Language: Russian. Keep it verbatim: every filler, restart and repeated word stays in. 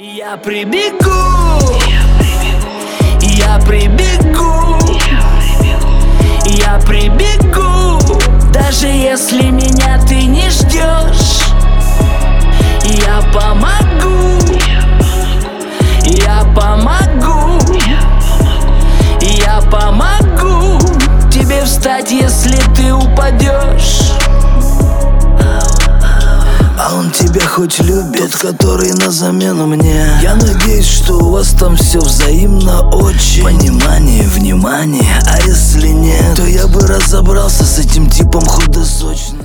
Я прибегу, я прибегу, я прибегу, даже если меня ты не ждешь. Я помогу, я помогу, я помогу тебе встать, если ты упадешь. А он тебя хоть любит, тот, который на замену мне. Я надеюсь, что у вас там все взаимно очень. Понимание, внимание, а если нет, то я бы разобрался с этим типом худосочным.